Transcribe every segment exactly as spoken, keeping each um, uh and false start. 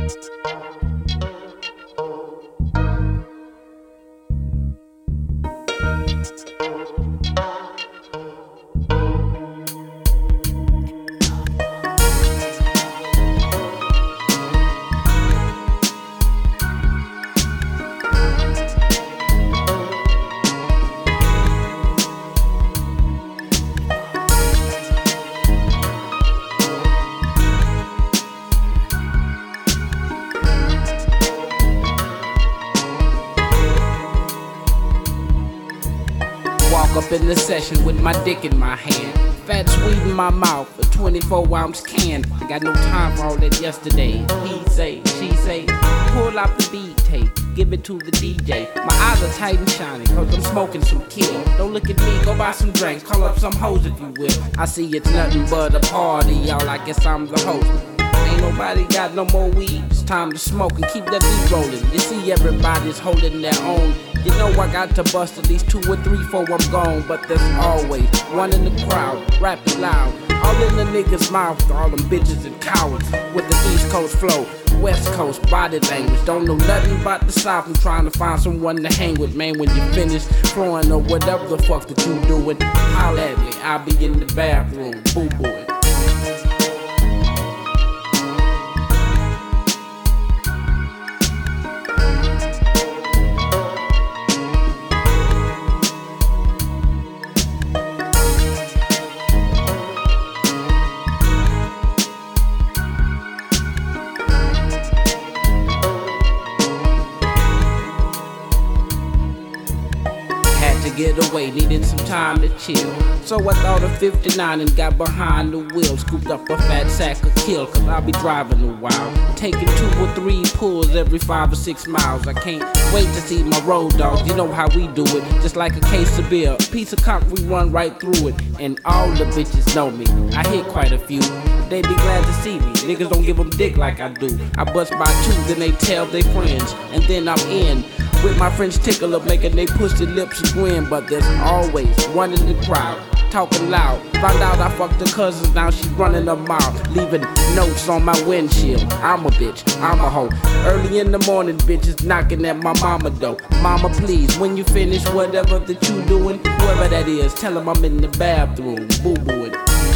Up in the session with my dick in my hand, fat sweet in my mouth, a twenty-four ounce can. I got no time for all that yesterday. He say, she say, pull out the beat tape, give it to the D J. My eyes are tight and shiny, cause I'm smoking some kill. Don't look at me, go buy some drinks, call up some hoes if you will. I see it's nothing but a party, y'all, I guess I'm the host. Ain't nobody got no more weed, it's time to smoke and keep that beat rolling. You see everybody's holding their own. You know I got to bust at least two or three before I'm gone. But there's always one in the crowd, rapping loud, all in the niggas' mouth, all them bitches and cowards. With the East Coast flow, West Coast body language. Don't know nothing about the South, I'm trying to find someone to hang with. Man, when you finish flowing or whatever the fuck that you doing, holla at me, I'll be in the bathroom, boo-booing. Get away, needed some time to chill. So I thought of fifty-nine and got behind the wheel. Scooped up a fat sack of kill, cause I'll be driving a while. Taking two or three pulls every five or six miles. I can't wait to see my road dogs, you know how we do it. Just like a case of beer, a piece of cock, we run right through it. And all the bitches know me, I hit quite a few. They be glad to see me, niggas don't give them dick like I do. I bust by two, then they tell their friends, and then I'm in. With my French tickle up, making they pussy lips grin. But there's always one in the crowd, talking loud. Found out I fucked her cousin, now she's running her mouth, leaving notes on my windshield. I'm a bitch, I'm a hoe. Early in the morning, bitches knocking at my mama door. Mama, please, when you finish whatever that you doing, whoever that is, tell him I'm in the bathroom, boo-booing.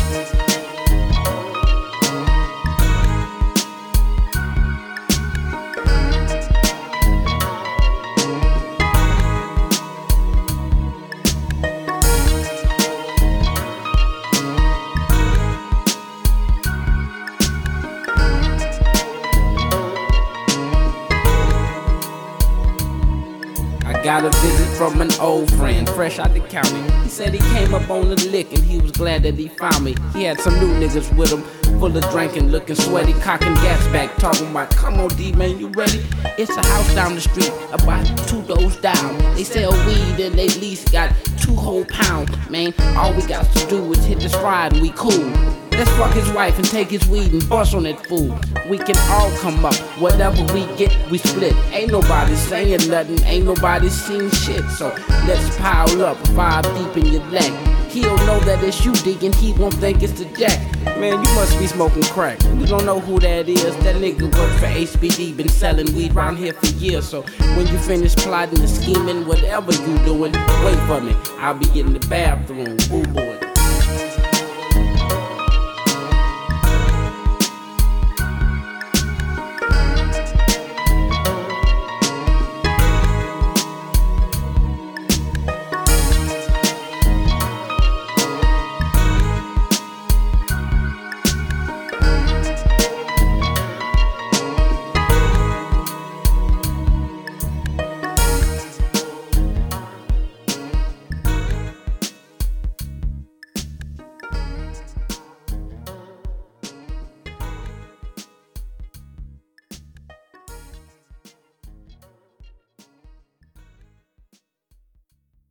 Got a visit from an old friend, fresh out the county. He said he came up on the lick and he was glad that he found me. He had some new niggas with him, full of drinking, looking sweaty, cocking gas back, talking about, come on D man, you ready? It's a house down the street, about two doors down. They sell weed and they at least got two whole pounds. Man, all we got to do is hit this ride and we cool. Let's fuck his wife and take his weed and bust on that fool. We can all come up, whatever we get, we split. Ain't nobody saying nothing, ain't nobody seen shit. So let's pile up, five deep in your leg. He'll know that it's you digging, he won't think it's the jack. Man, you must be smoking crack. You don't know who that is. That nigga work for H B D, been selling weed around here for years. So when you finish plotting and scheming, whatever you doing, wait for me, I'll be in the bathroom, boo boo.